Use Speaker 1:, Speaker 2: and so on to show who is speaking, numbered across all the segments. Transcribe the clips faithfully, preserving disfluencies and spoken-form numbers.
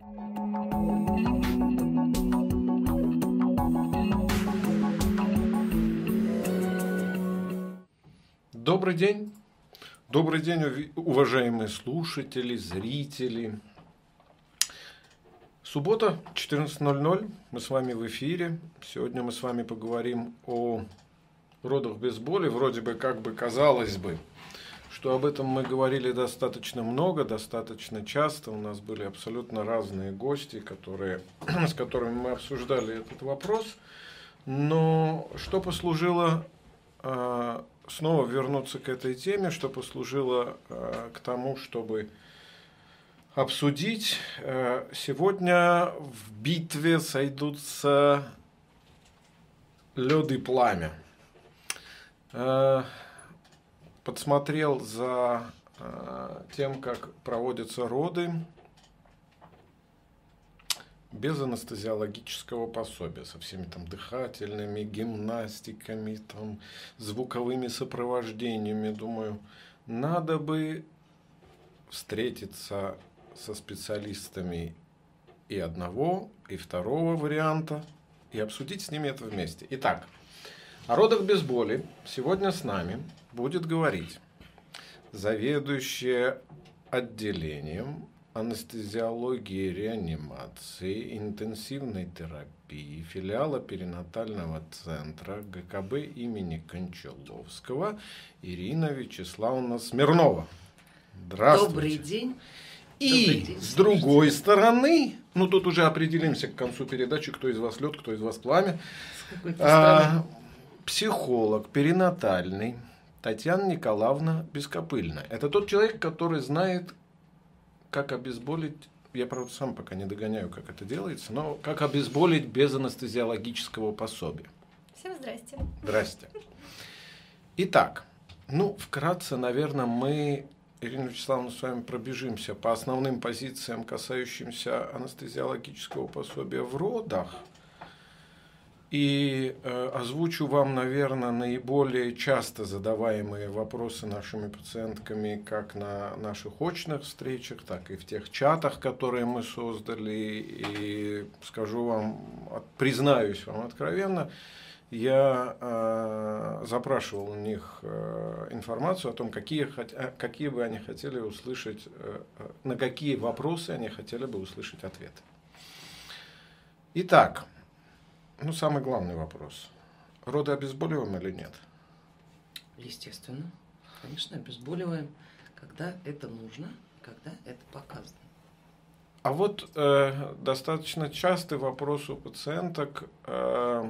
Speaker 1: Добрый день. Добрый день, уважаемые слушатели, зрители. Суббота, четырнадцать ноль ноль. Мы с вами в эфире. Сегодня мы с вами поговорим о родах без боли. Вроде бы, как бы казалось бы, что об этом мы говорили достаточно много, достаточно часто. У нас были абсолютно разные гости, которые, с которыми мы обсуждали этот вопрос. Но что послужило э, снова вернуться к этой теме, что послужило э, к тому, чтобы обсудить. Э, сегодня в битве сойдутся лед и пламя. Э, подсмотрел за э, тем, как проводятся роды без анестезиологического пособия, со всеми там дыхательными гимнастиками, там, звуковыми сопровождениями. Думаю, надо бы встретиться со специалистами и одного, и второго варианта, и обсудить с ними это вместе. Итак, о родах без боли сегодня с нами будет говорить заведующая отделением анестезиологии, реанимации, интенсивной терапии филиала перинатального центра ГКБ имени Кончаловского Ирина Вячеславовна Смирнова. Здравствуйте.
Speaker 2: Добрый день.
Speaker 1: И
Speaker 2: Добрый день,
Speaker 1: с другой стороны, ну тут уже определимся к концу передачи, кто из вас лед, кто из вас пламя, а, психолог перинатальный Татьяна Николаевна Бескопыльная. Это тот человек, который знает, как обезболить, я, правда, сам пока не догоняю, как это делается, но как обезболить без анестезиологического пособия.
Speaker 3: Всем здрасте.
Speaker 1: Здрасте. Итак, ну, вкратце, наверное, мы, Ирина Вячеславовна, с вами пробежимся по основным позициям, касающимся анестезиологического пособия в родах. И э, озвучу вам, наверное, наиболее часто задаваемые вопросы нашими пациентками как на наших очных встречах, так и в тех чатах, которые мы создали. И скажу вам, признаюсь вам откровенно, я э, запрашивал у них э, информацию о том, какие, какие бы они хотели услышать, э, на какие вопросы они хотели бы услышать ответы. Итак, ну, самый главный вопрос. Роды обезболиваем или нет?
Speaker 2: Естественно. Конечно, обезболиваем, когда это нужно, когда это показано.
Speaker 1: А вот э, достаточно частый вопрос у пациенток. Э,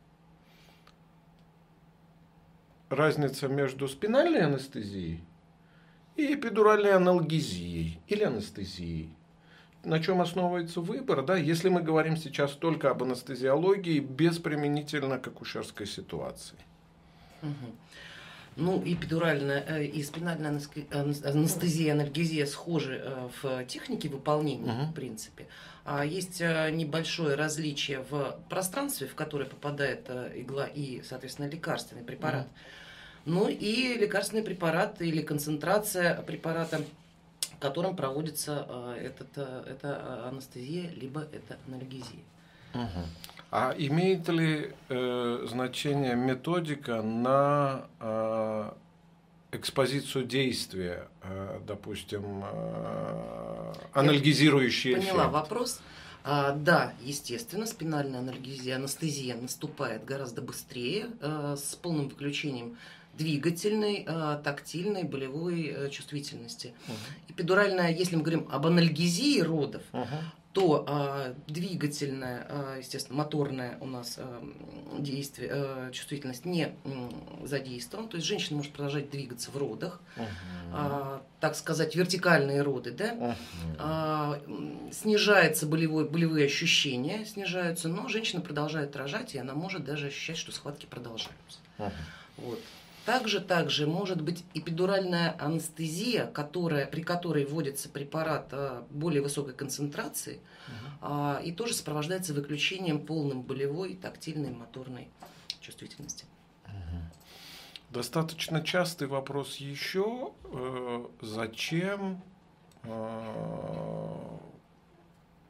Speaker 1: разница между спинальной анестезией и эпидуральной аналгезией или анестезией. На чем основывается выбор, да, если мы говорим сейчас только об анестезиологии, без применительно к акушерской ситуации.
Speaker 2: Угу. Ну, эпидуральная и спинальная анестезия, анальгезия схожи в технике выполнения, угу. в принципе. А есть небольшое различие в пространстве, в которое попадает игла и, соответственно, лекарственный препарат. Угу. Ну и лекарственный препарат или концентрация препарата, которым проводится э, этот, э, эта анестезия, либо это анальгезия.
Speaker 1: Угу. А имеет ли э, значение методика на э, экспозицию действия, э, допустим, э, анальгезирующий эффект?
Speaker 2: Поняла вопрос. А, да, естественно, спинальная анальгезия, анестезия наступает гораздо быстрее, э, с полным выключением двигательной, тактильной, болевой чувствительности. Uh-huh. Эпидуральная, если мы говорим об анальгезии родов, uh-huh. то а, двигательная, а, естественно, моторная у нас а, действие, а, чувствительность не м, задействована. То есть женщина может продолжать двигаться в родах, uh-huh. а, так сказать, вертикальные роды, да? Uh-huh. а, снижается болевой, болевые ощущения, снижаются, но женщина продолжает рожать, и она может даже ощущать, что схватки продолжаются. Uh-huh. Вот. Также, также может быть эпидуральная анестезия, которая, при которой вводится препарат более высокой концентрации, угу. и тоже сопровождается выключением полным болевой, тактильной, моторной чувствительности.
Speaker 1: Угу. Достаточно частый вопрос еще, зачем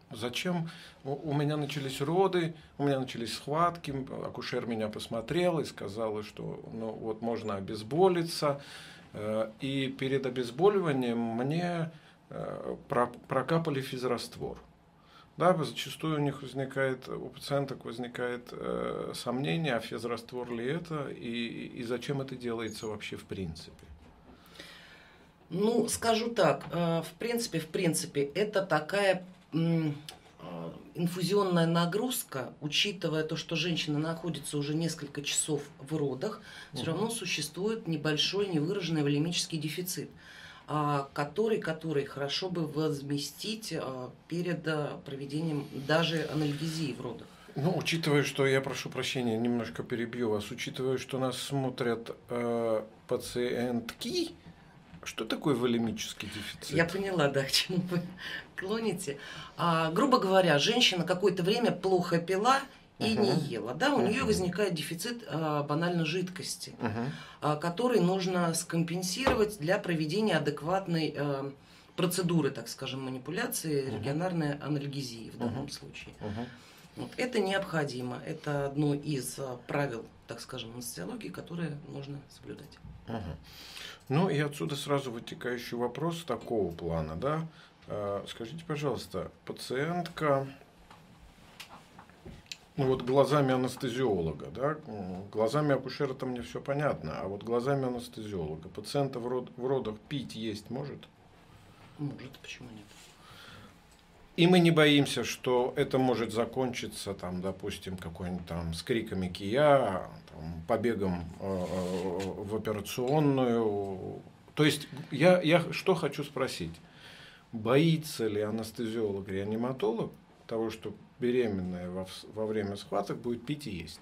Speaker 1: Зачем? У меня начались роды, у меня начались схватки, акушер меня посмотрел и сказал, что ну, вот можно обезболиться. И перед обезболиванием мне прокапали физраствор. Да, зачастую у них возникает, у пациенток возникает э, сомнение, а физраствор ли это, и, и зачем это делается вообще в принципе?
Speaker 2: Ну, скажу так, э, в принципе, в принципе, это такая э, инфузионная нагрузка, учитывая то, что женщина находится уже несколько часов в родах, угу. все равно существует небольшой невыраженный волемический дефицит, который, который хорошо бы возместить перед проведением даже анальгезии в родах.
Speaker 1: Ну, учитывая, что, я прошу прощения, немножко перебью вас, учитывая, что нас смотрят э, пациентки, что такое волемический дефицит?
Speaker 2: Я поняла, да, к чему вы клоните. А, грубо говоря, женщина какое-то время плохо пила и uh-huh. не ела, да, у uh-huh. нее возникает дефицит а, банально жидкости, uh-huh. а, который нужно скомпенсировать для проведения адекватной а, процедуры, так скажем, манипуляции, uh-huh. регионарной анальгезии в данном uh-huh. случае. Uh-huh. Вот, это необходимо, это одно из а, правил, так скажем, анестезиологии, которые нужно соблюдать.
Speaker 1: Uh-huh. Ну и отсюда сразу вытекающий вопрос такого плана, да, а, скажите, пожалуйста, пациентка... Ну вот глазами анестезиолога, да, глазами акушера-то мне все понятно, а вот глазами анестезиолога пациента в, род, в родах пить есть может?
Speaker 2: Может, почему нет?
Speaker 1: И мы не боимся, что это может закончиться, там, допустим, какой-нибудь там с криками кия, там, побегом э, в операционную. То есть я, я что хочу спросить, боится ли анестезиолог-реаниматолог того, что беременная во, во время схваток будет пить и есть?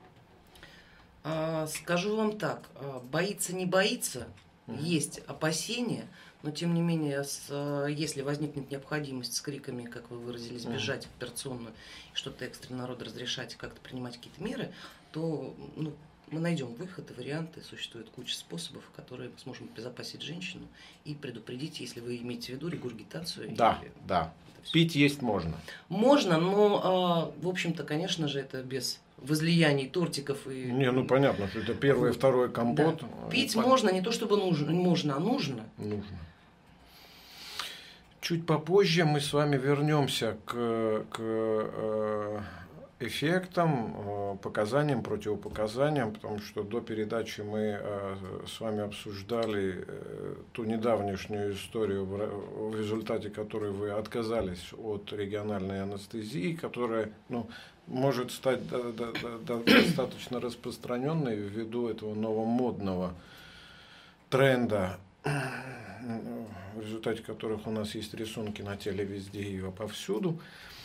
Speaker 2: А, скажу вам так, боится не боится, угу. есть опасения, но тем не менее, с, если возникнет необходимость с криками, как вы выразились, бежать угу. в операционную, что-то экстренно род разрешать, как-то принимать какие-то меры, то ну, мы найдем выход и варианты, существует куча способов, которые мы сможем обезопасить женщину и предупредить, если вы имеете в виду регургитацию.
Speaker 1: Да, и, да. Пить есть можно.
Speaker 2: Можно, но, в общем-то, конечно же, это без возлияний тортиков и...
Speaker 1: Не, ну понятно, что это первый и второй компот.
Speaker 2: Да. Пить Понятно. можно, не то чтобы нужно, можно, а нужно.
Speaker 1: Нужно. Чуть попозже мы с вами вернемся к, к эффектам, показаниям, противопоказаниям, потому что до передачи мы с вами обсуждали ту недавнешнюю историю, в результате которой вы отказались от региональной анестезии, которая ну, может стать достаточно распространенной ввиду этого новомодного тренда, в результате которых у нас есть рисунки на теле везде и повсюду.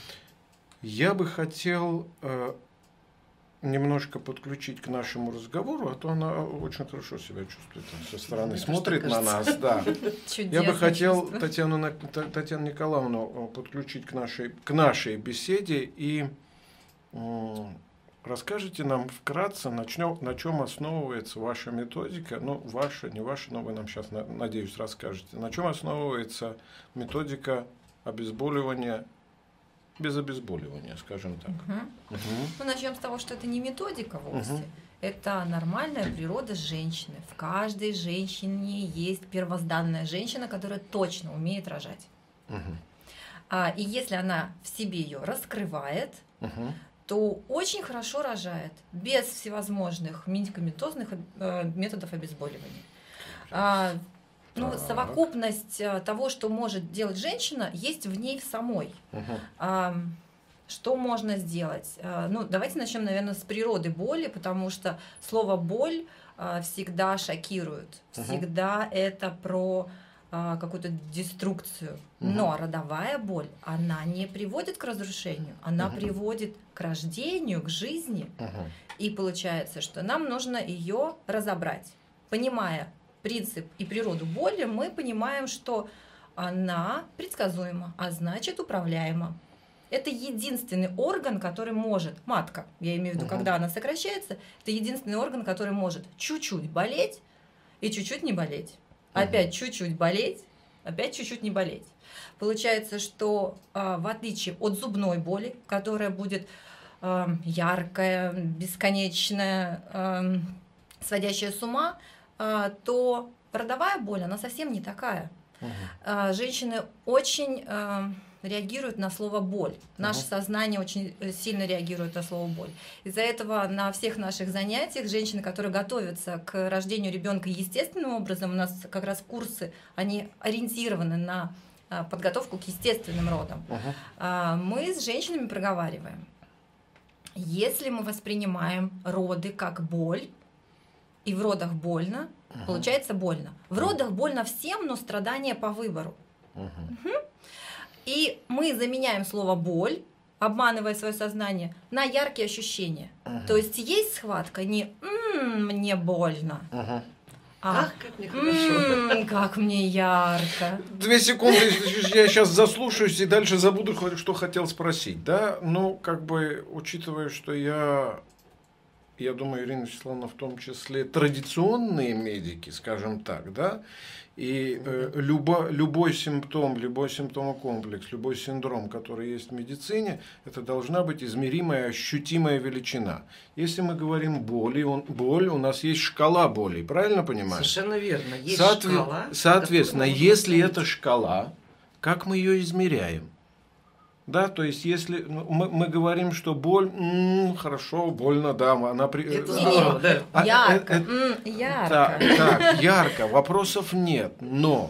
Speaker 1: Я бы хотел э, немножко подключить к нашему разговору, а то она очень хорошо себя чувствует, со стороны смотрит на нас. Да. Я бы хотел Татьяну, Татьяну Николаевну подключить к нашей, к нашей беседе и э, расскажите нам вкратце, начнем, на чем основывается ваша методика, ну, ваша, не ваша, но вы нам сейчас, надеюсь, расскажете, на чем основывается методика обезболивания без обезболивания, скажем так.
Speaker 3: Угу.
Speaker 1: Угу.
Speaker 3: Ну, начнем с того, что это не методика вовсе.
Speaker 1: Угу.
Speaker 3: Это нормальная природа женщины. В каждой женщине есть первозданная женщина, которая точно умеет рожать.
Speaker 1: Угу.
Speaker 3: А, и если она в себе ее раскрывает, угу. то очень хорошо рожает, без всевозможных медикаментозных э, методов обезболивания. А, ну, совокупность того, что может делать женщина, есть в ней в самой.
Speaker 1: Угу.
Speaker 3: А, что можно сделать? А, ну, давайте начнем, наверное, с природы боли, потому что слово «боль» а, всегда шокирует. Всегда угу. это про а, какую-то деструкцию. Угу. Но родовая боль, она не приводит к разрушению, она угу. приводит к рождению, к жизни.
Speaker 1: Угу.
Speaker 3: И получается, что нам нужно ее разобрать. Понимая принцип и природу боли, мы понимаем, что она предсказуема, а значит управляема. Это единственный орган, который может, матка, я имею в виду, угу. когда она сокращается, это единственный орган, который может чуть-чуть болеть и чуть-чуть не болеть. Угу. Опять чуть-чуть болеть опять чуть-чуть не болеть. Получается, что э, в отличие от зубной боли, которая будет э, яркая, бесконечная, э, сводящая с ума, э, то родовая боль, она совсем не такая. Угу. Э, женщины очень э, реагируют на слово боль. Наше угу. сознание очень сильно реагирует на слово боль. Из-за этого на всех наших занятиях женщины, которые готовятся к рождению ребенка естественным образом, у нас как раз курсы, они ориентированы на подготовку к естественным родам. Uh-huh. Мы с женщинами проговариваем. Если мы воспринимаем роды как боль, и в родах больно, uh-huh. получается больно. В родах больно всем, но страдания по выбору. Uh-huh. Uh-huh. И мы заменяем слово боль, обманывая свое сознание, на яркие ощущения. Uh-huh. То есть есть схватка не «м-м, мне больно», uh-huh.
Speaker 2: А, Ах, как мне хорошо.
Speaker 3: М-м, как мне ярко.
Speaker 1: Две секунды, я сейчас заслушаюсь и дальше забуду, что хотел спросить. Да, ну, как бы, учитывая, что я, я думаю, Ирина Вячеславовна в том числе традиционные медики, скажем так, да, и э, любо, любой симптом, любой симптомокомплекс, любой синдром, который есть в медицине, это должна быть измеримая, ощутимая величина. Если мы говорим боли, он, боль, у нас есть шкала болей, правильно понимаешь?
Speaker 2: Совершенно верно, есть
Speaker 1: Соотве-
Speaker 2: шкала.
Speaker 1: Соответственно, если это шкала, как мы ее измеряем? Да, то есть, если ну, мы, мы говорим, что боль, м-м, хорошо, больно, да, она... При...
Speaker 2: Это здорово, да.
Speaker 1: А,
Speaker 3: ярко,
Speaker 1: э,
Speaker 3: м, ярко.
Speaker 1: Так, так, ярко, вопросов нет, но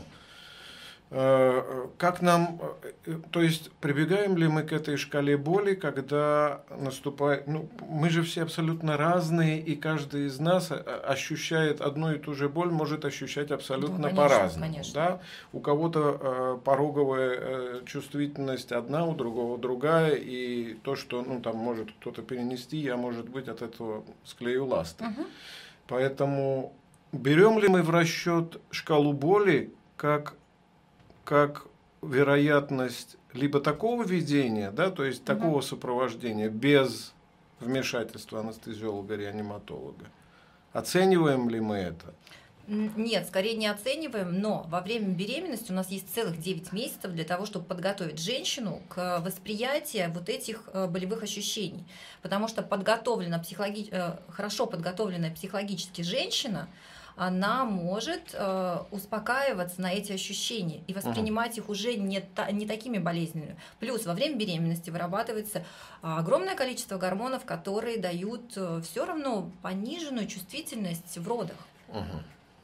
Speaker 1: э, как нам, э, то есть, прибегаем ли мы к этой шкале боли, когда наступает, ну, мы же все абсолютно разные, и каждый из нас ощущает одну и ту же боль, может ощущать абсолютно
Speaker 3: да, конечно,
Speaker 1: по-разному.
Speaker 3: конечно.
Speaker 1: Да? У кого-то э, пороговая э, чувствительность одна, у другого другая, и то, что, ну, там может кто-то перенести, я, может быть, от этого склею ласты.
Speaker 3: Угу.
Speaker 1: Поэтому берем ли мы в расчет шкалу боли как как вероятность либо такого ведения, да, то есть угу. такого сопровождения без вмешательства анестезиолога-реаниматолога. Оцениваем ли мы это?
Speaker 3: Нет, скорее не оцениваем, но во время беременности у нас есть целых девять месяцев для того, чтобы подготовить женщину к восприятию вот этих болевых ощущений. Потому что подготовлена психологи... хорошо подготовленная психологически женщина, она может э, успокаиваться на эти ощущения и воспринимать uh-huh. их уже не, та, не такими болезненными. Плюс во время беременности вырабатывается огромное количество гормонов, которые дают э, все равно пониженную чувствительность в родах. Uh-huh.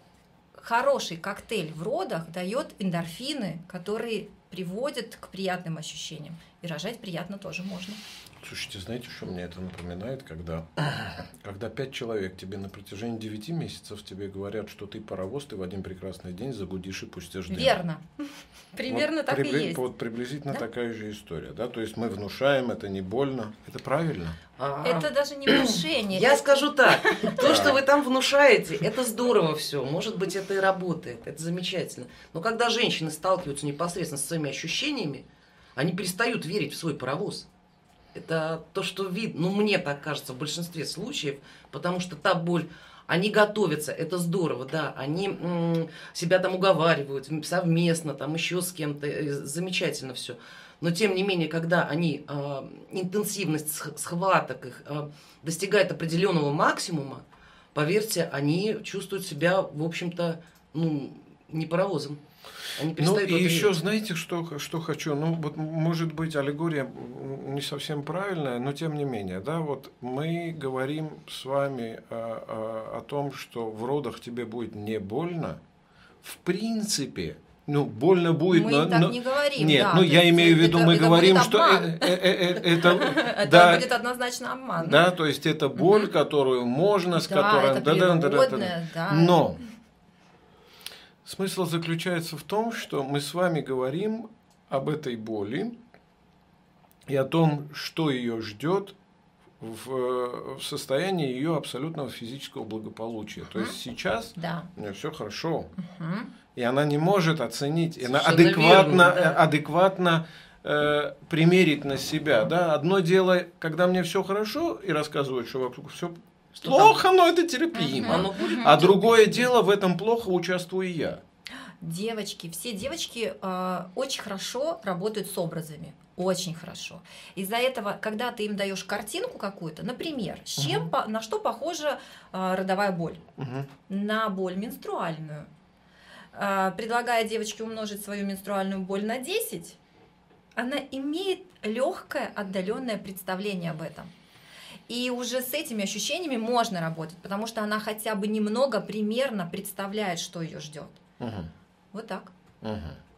Speaker 3: Хороший коктейль в родах дает эндорфины, которые приводят к приятным ощущениям. И рожать приятно тоже можно.
Speaker 1: Слушайте, знаете, что мне это напоминает, когда, когда пять человек тебе на протяжении девяти месяцев тебе говорят, что ты паровоз, ты в один прекрасный день загудишь и пустишь дым.
Speaker 3: Верно. Примерно
Speaker 1: вот
Speaker 3: так
Speaker 1: прибли...
Speaker 3: и есть.
Speaker 1: Вот приблизительно
Speaker 3: да?
Speaker 1: такая же история. Да? То есть мы внушаем, это не больно. Это правильно?
Speaker 2: А-а-а.
Speaker 3: Это даже не внушение.
Speaker 2: Я скажу так. То, что вы там внушаете, это здорово все. Может быть, это и работает. Это замечательно. Но когда женщины сталкиваются непосредственно с своими ощущениями, они перестают верить в свой паровоз. Это то, что видно, ну, мне так кажется, в большинстве случаев, потому что та боль, они готовятся, это здорово, да, они м- себя там уговаривают совместно, там еще с кем-то, замечательно все. Но тем не менее, когда они, э, интенсивность схваток их э, достигает определенного максимума, поверьте, они чувствуют себя, в общем-то, ну, не паровозом. Они
Speaker 1: ну и еще знаете, что, что хочу, ну вот может быть аллегория не совсем правильная, но тем не менее, да, вот мы говорим с вами о, о, о том, что в родах тебе будет не больно, в принципе, ну больно будет,
Speaker 3: мы
Speaker 1: но,
Speaker 3: так
Speaker 1: но...
Speaker 3: не говорим.
Speaker 1: Нет,
Speaker 3: да,
Speaker 1: ну я имею в виду,
Speaker 3: это,
Speaker 1: мы
Speaker 3: это
Speaker 1: говорим,
Speaker 3: будет
Speaker 1: что
Speaker 3: обман.
Speaker 1: это, это,
Speaker 3: это будет однозначно обман.
Speaker 1: Да, то есть это боль, которую можно, с которой,
Speaker 3: это природная, да.
Speaker 1: Но смысл заключается в том, что мы с вами говорим об этой боли и о том, что ее ждет в, в состоянии ее абсолютного физического благополучия. Uh-huh. То есть сейчас
Speaker 3: да.
Speaker 1: у нее все хорошо,
Speaker 3: uh-huh.
Speaker 1: и она не может оценить, она адекватно,
Speaker 2: верно, да.
Speaker 1: адекватно э, примерить на себя. Да? Одно дело, когда мне все хорошо и рассказывают, что вокруг все плохо, но это терпимо.
Speaker 3: Uh-huh.
Speaker 1: А другое дело, в этом плохо участвую я.
Speaker 3: девочки, все девочки э, очень хорошо работают с образами. Очень хорошо. Из-за этого, когда ты им даешь картинку какую-то, например, с чем, угу. по, на что похожа э, родовая боль?
Speaker 1: Угу.
Speaker 3: На боль менструальную. Э, предлагая девочке умножить свою менструальную боль на десять, она имеет легкое отдаленное представление об этом. И уже с этими ощущениями можно работать, потому что она хотя бы немного примерно представляет, что ее ждет.
Speaker 1: Угу.
Speaker 3: Вот так.
Speaker 1: Угу.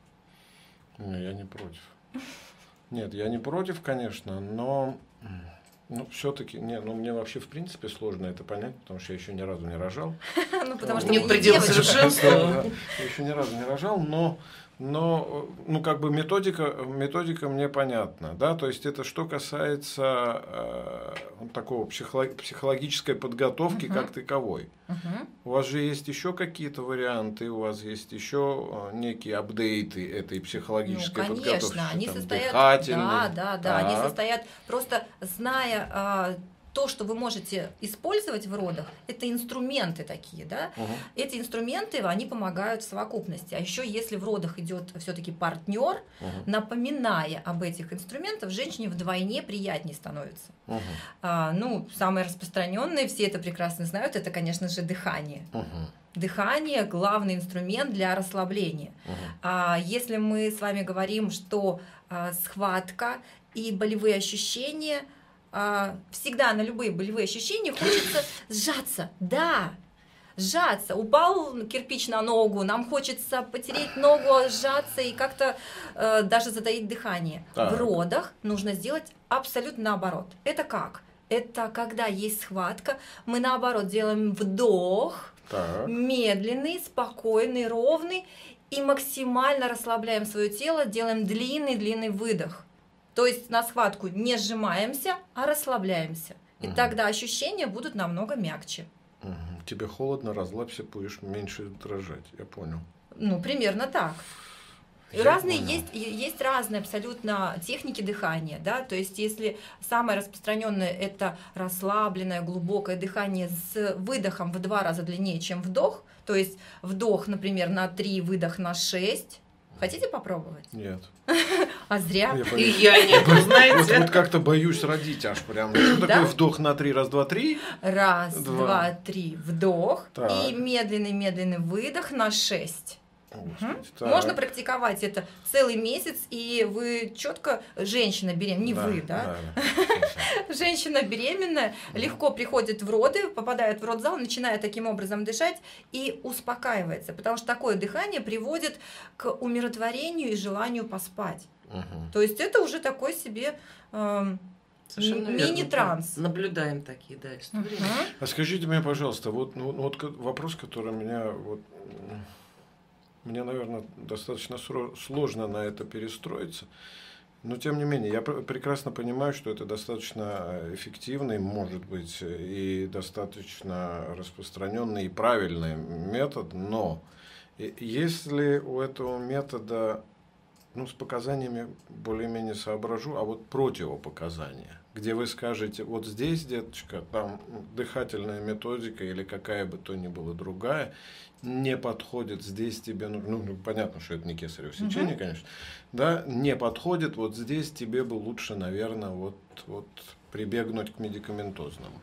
Speaker 1: Ну, я не против. Нет, я не против, конечно, но ну, все-таки, не, ну мне вообще в принципе сложно это понять, потому что я еще ни разу не рожал.
Speaker 3: Ну, потому что
Speaker 2: не предел совершенства.
Speaker 1: Я еще ни разу не рожал, но, но ну, как бы методика, методика мне понятна, да, то есть это что касается э, такого психолог, психологической подготовки uh-huh. как таковой.
Speaker 3: Uh-huh.
Speaker 1: У вас же есть еще какие-то варианты, у вас есть еще некие апдейты этой психологической
Speaker 3: ну, конечно,
Speaker 1: подготовки.
Speaker 3: Они
Speaker 1: там,
Speaker 3: состоят,
Speaker 1: дыхательные.
Speaker 3: да, да, да, они состоят просто зная а, то, что вы можете использовать в родах, это инструменты такие, да.
Speaker 1: Угу.
Speaker 3: Эти инструменты, они помогают в совокупности. А еще если в родах идет все-таки партнер, угу. напоминая об этих инструментах, женщине вдвойне приятнее становится.
Speaker 1: Угу.
Speaker 3: А, ну, самые распространенные, все это прекрасно знают, это, конечно же, дыхание.
Speaker 1: Угу.
Speaker 3: Дыхание – главный инструмент для расслабления.
Speaker 1: Угу.
Speaker 3: А, если мы с вами говорим, что а, схватка и болевые ощущения, а, всегда на любые болевые ощущения хочется сжаться. Да, сжаться. Упал кирпич на ногу, нам хочется потереть ногу, сжаться и как-то э, даже затаить дыхание.
Speaker 1: Так.
Speaker 3: В родах нужно сделать абсолютно наоборот. Это как? Это когда есть схватка, мы наоборот делаем вдох,
Speaker 1: так.
Speaker 3: медленный, спокойный, ровный, и максимально расслабляем свое тело, делаем длинный-длинный выдох. То есть на схватку не сжимаемся, а расслабляемся. И угу. тогда ощущения будут намного мягче.
Speaker 1: Угу. Тебе холодно, расслабься, будешь меньше дрожать. Я понял.
Speaker 3: Ну, примерно так.
Speaker 1: Я
Speaker 3: разные
Speaker 1: понял.
Speaker 3: есть, есть разные абсолютно техники дыхания, да, то есть если самое распространенное это расслабленное глубокое дыхание с выдохом в два раза длиннее, чем вдох, то есть вдох, например, на три, выдох на шесть. Хотите попробовать?
Speaker 1: Нет.
Speaker 3: А зря.
Speaker 2: Я и я нет, вы знаете.
Speaker 1: Вот, вот как-то боюсь родить аж прям. Что такое вдох на три? Раз, два, три?
Speaker 3: Раз, два, два три, вдох.
Speaker 1: Так.
Speaker 3: И медленный-медленный выдох на шесть.
Speaker 1: Угу.
Speaker 3: Можно практиковать это целый месяц, и вы четко, женщина беременная, не
Speaker 1: да,
Speaker 3: вы, да?
Speaker 1: да, да.
Speaker 3: Женщина беременная легко приходит в роды, попадает в родзал, начинает таким образом дышать и успокаивается, потому что такое дыхание приводит к умиротворению и желанию поспать.
Speaker 1: Угу.
Speaker 3: То есть это уже такой себе э, мини-транс.
Speaker 2: Наблюдаем такие, да, истории.
Speaker 3: Угу.
Speaker 1: А скажите мне, пожалуйста, вот, ну, вот вопрос, который меня вот мне, наверное, достаточно сложно на это перестроиться, но тем не менее, я прекрасно понимаю, что это достаточно эффективный, может быть, и достаточно распространенный и правильный метод, но если у этого метода, ну, с показаниями более-менее соображу, а вот противопоказания, где вы скажете, вот здесь, деточка, там дыхательная методика или какая бы то ни была другая, не подходит, здесь тебе, ну, ну понятно, что это не кесарево сечение, uh-huh. конечно, да, не подходит, вот здесь тебе бы лучше, наверное, вот, вот прибегнуть к медикаментозному.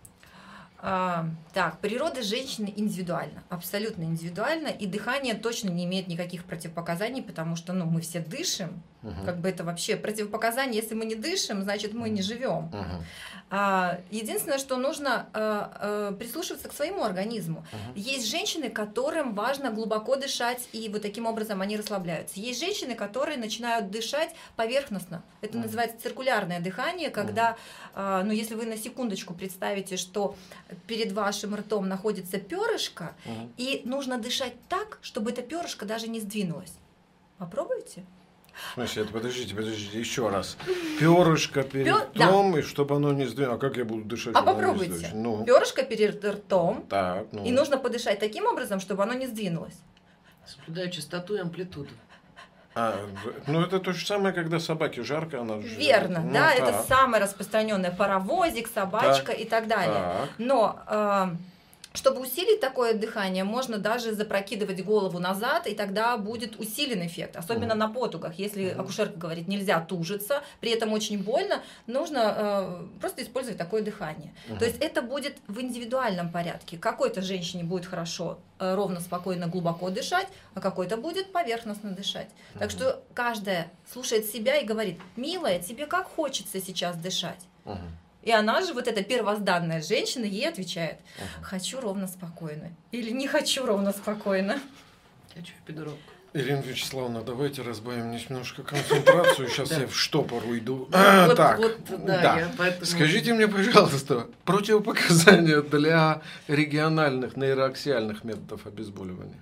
Speaker 3: А, так, природа женщины индивидуальна, абсолютно индивидуальна, и дыхание точно не имеет никаких противопоказаний, потому что, ну, мы все дышим, uh-huh. как бы это вообще противопоказание, если мы не дышим, значит, мы не живем.
Speaker 1: Uh-huh.
Speaker 3: А, единственное, что нужно а, а, прислушиваться к своему организму. Uh-huh. Есть женщины, которым важно глубоко дышать, и вот таким образом они расслабляются. Есть женщины, которые начинают дышать поверхностно. Это uh-huh. называется циркулярное дыхание, когда, uh-huh. а, ну, если вы на секундочку представите, что перед вашим ртом находится перышко, uh-huh. и нужно дышать так, чтобы это перышко даже не сдвинулось. Попробуйте.
Speaker 1: В смысле, это, подождите, подождите, еще раз. Перышко перед
Speaker 3: Пер...
Speaker 1: ртом,
Speaker 3: да.
Speaker 1: и чтобы оно не сдвинулось. А как я буду дышать?
Speaker 3: А попробуйте.
Speaker 1: Ну.
Speaker 3: Перышко перед ртом.
Speaker 1: Так, ну.
Speaker 3: И нужно подышать таким образом, чтобы оно не сдвинулось.
Speaker 2: Соблюдаю частоту и амплитуду.
Speaker 1: А, ну это то же самое, когда собаке жарко, она же...
Speaker 3: Верно,
Speaker 1: ну,
Speaker 3: да,
Speaker 1: так.
Speaker 3: это самое распространенное, паровозик, собачка
Speaker 1: так.
Speaker 3: и так далее.
Speaker 1: Так.
Speaker 3: Но э, Чтобы усилить такое дыхание, можно даже запрокидывать голову назад, и тогда будет усиленный эффект, особенно mm. на потугах. Если mm. акушерка говорит, нельзя тужиться, при этом очень больно, нужно э, просто использовать такое дыхание. Mm. То есть это будет в индивидуальном порядке. Какой-то женщине будет хорошо, э, ровно, спокойно, глубоко дышать, а какой-то будет поверхностно дышать. Mm. Так что каждая слушает себя и говорит, милая, тебе как хочется сейчас дышать? Mm. И она же, вот эта первозданная женщина, ей отвечает, uh-huh. хочу ровно спокойно. Или не хочу ровно спокойно.
Speaker 2: Хочу эпидуровку.
Speaker 1: Ирина Вячеславовна, давайте разбавим немножко концентрацию. Сейчас я в штопор уйду. Так, да. Скажите мне, пожалуйста, противопоказания для региональных нейроаксиальных методов обезболивания.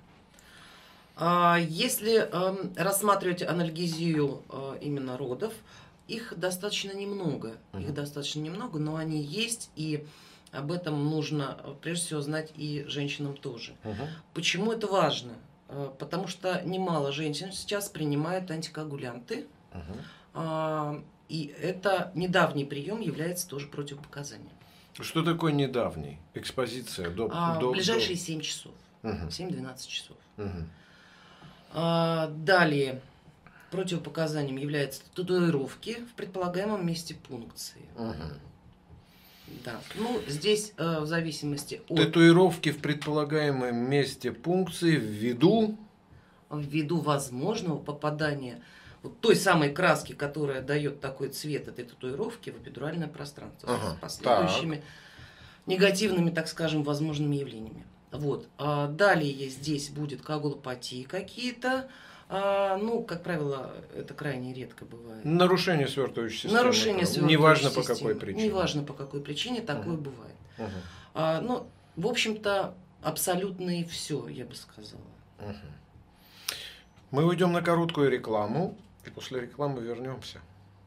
Speaker 2: Если рассматривать анальгезию именно родов, их достаточно немного, uh-huh. их достаточно немного, но они есть, и об этом нужно, прежде всего, знать и женщинам тоже. Uh-huh. Почему это важно? Потому что немало женщин сейчас принимают антикоагулянты, uh-huh. и это недавний прием является тоже противопоказанием.
Speaker 1: Что такое недавний? Экспозиция до...
Speaker 2: А,
Speaker 1: до
Speaker 2: ближайшие
Speaker 1: до...
Speaker 2: семь часов, uh-huh. семь-двенадцать часов.
Speaker 1: Uh-huh.
Speaker 2: А, далее. Противопоказанием являются татуировки в предполагаемом месте пункции.
Speaker 1: Угу.
Speaker 2: Да. Ну, здесь э, в зависимости от...
Speaker 1: Татуировки в предполагаемом месте пункции ввиду...
Speaker 2: Ввиду возможного попадания вот той самой краски, которая дает такой цвет этой татуировки в эпидуральное пространство ага. с последующими так. негативными, так скажем, возможными явлениями. Вот. А далее здесь будет коагулопатии какие-то. А, ну, как правило, это крайне редко бывает.
Speaker 1: Нарушение свертывающей системы.
Speaker 2: Нарушение свертывающей
Speaker 1: Неважно
Speaker 2: системы.
Speaker 1: по какой причине.
Speaker 2: Неважно по какой причине, такое uh-huh. бывает.
Speaker 1: Uh-huh.
Speaker 2: А, ну, в общем-то, абсолютно и все, я бы сказала.
Speaker 1: Uh-huh. Мы уйдем на короткую рекламу, и после рекламы вернемся.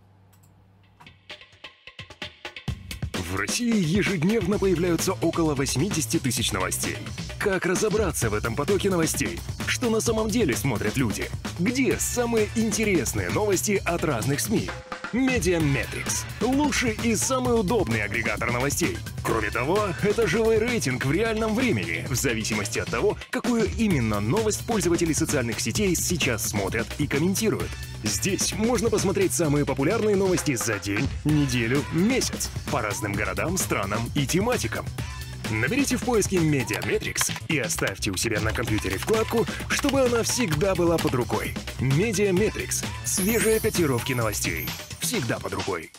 Speaker 4: В России ежедневно появляются около восемьдесят тысяч новостей. Как разобраться в этом потоке новостей? Что на самом деле смотрят люди? Где самые интересные новости от разных СМИ? Медиаметрикс – лучший и самый удобный агрегатор новостей. Кроме того, это живой рейтинг в реальном времени, в зависимости от того, какую именно новость пользователи социальных сетей сейчас смотрят и комментируют. Здесь можно посмотреть самые популярные новости за день, неделю, месяц по разным городам, странам и тематикам. Наберите в поиске Медиаметрикс и оставьте у себя на компьютере вкладку, чтобы она всегда была под рукой. Медиаметрикс – свежие котировки новостей. Всегда под рукой.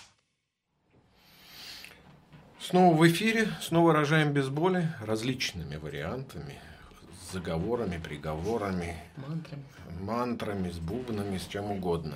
Speaker 1: Снова в эфире, снова рожаем без боли различными вариантами, с заговорами, приговорами,
Speaker 2: мантрами,
Speaker 1: мантрами, с бубнами, с чем угодно.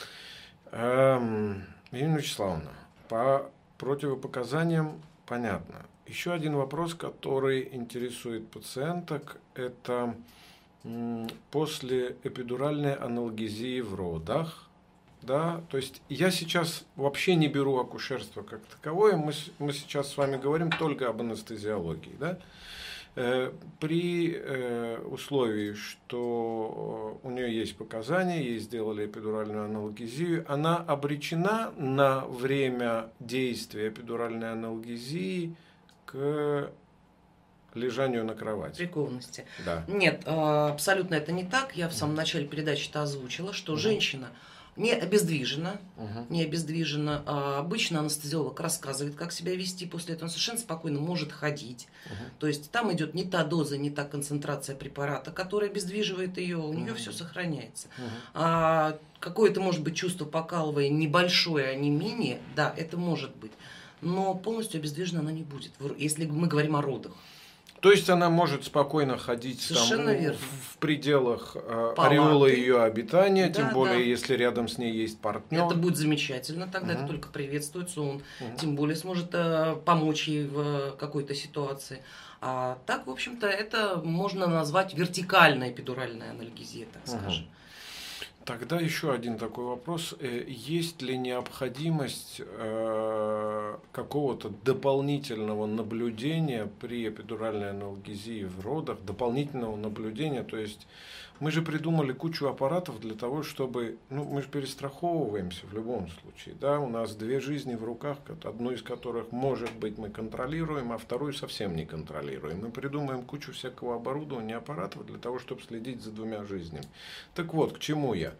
Speaker 1: Эм, Ирина Вячеславовна, по противопоказаниям понятно. Еще один вопрос, который интересует пациенток, это после эпидуральной аналгезии в родах. Да, то есть я сейчас вообще не беру акушерство как таковое, мы, мы сейчас с вами говорим только об анестезиологии. Да? Э, при э, условии, что у нее есть показания, ей сделали эпидуральную аналгезию, она обречена на время действия эпидуральной аналгезии к лежанию на кровати.
Speaker 2: Прикованности.
Speaker 1: Да.
Speaker 2: Нет, абсолютно это не так. Я в самом начале передачи это озвучила, что угу. женщина не обездвижена, угу. не обездвижена. А обычно анестезиолог рассказывает, как себя вести, после этого он совершенно спокойно может ходить. Угу. То есть там идет не та доза, не та концентрация препарата, которая обездвиживает ее, у нее угу. все сохраняется. Угу. А какое-то может быть чувство покалывания, небольшое, а не менее, да, это может быть. Но полностью обездвижена она не будет, если мы говорим о родах.
Speaker 1: То есть она может спокойно ходить там, в пределах э, ореола ее обитания, да, тем более, да. если рядом с ней есть партнер.
Speaker 2: Это будет замечательно, тогда угу. это только приветствуется, он угу. тем более сможет э, помочь ей в какой-то ситуации. А так, в общем-то, это можно назвать вертикальной эпидуральной анальгезией, так угу. скажем.
Speaker 1: Тогда еще один такой вопрос. Есть ли необходимость э, какого-то дополнительного наблюдения при эпидуральной аналгезии в родах, дополнительного наблюдения, то есть Мы же придумали кучу аппаратов для того, чтобы... Ну, мы же перестраховываемся в любом случае. Да? У нас две жизни в руках, одну из которых, может быть, мы контролируем, а вторую совсем не контролируем. Мы придумаем кучу всякого оборудования, аппаратов для того, чтобы следить за двумя жизнями. Так вот, к чему я?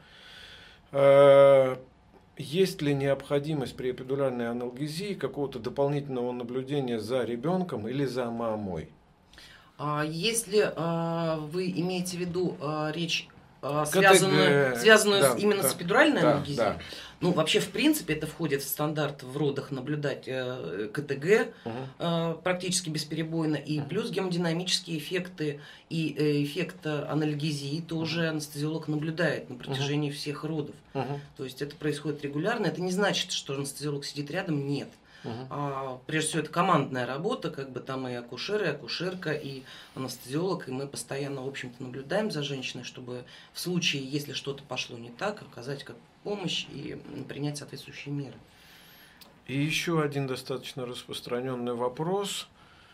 Speaker 1: Есть ли необходимость при эпидуральной анальгезии какого-то дополнительного наблюдения за ребенком или за мамой?
Speaker 2: Если а, вы имеете в виду а, речь, а, связанную, связанную
Speaker 1: да,
Speaker 2: с, именно
Speaker 1: да,
Speaker 2: с эпидуральной
Speaker 1: да,
Speaker 2: анальгезией,
Speaker 1: да.
Speaker 2: ну, вообще, в принципе, это входит в стандарт в родах наблюдать э, КТГ
Speaker 1: угу.
Speaker 2: э, практически бесперебойно, и
Speaker 1: угу. плюс
Speaker 2: гемодинамические эффекты и э, эффект анальгезии тоже анестезиолог наблюдает на протяжении угу. всех родов.
Speaker 1: Угу.
Speaker 2: То есть это происходит регулярно. Это не значит, что анестезиолог сидит рядом, нет. Uh-huh. А, прежде всего, это командная работа, как бы там и акушер, и акушерка, и анестезиолог, и мы постоянно, в общем-то, наблюдаем за женщиной, чтобы в случае, если что-то пошло не так, оказать как помощь и принять соответствующие меры.
Speaker 1: И еще один достаточно распространенный вопрос,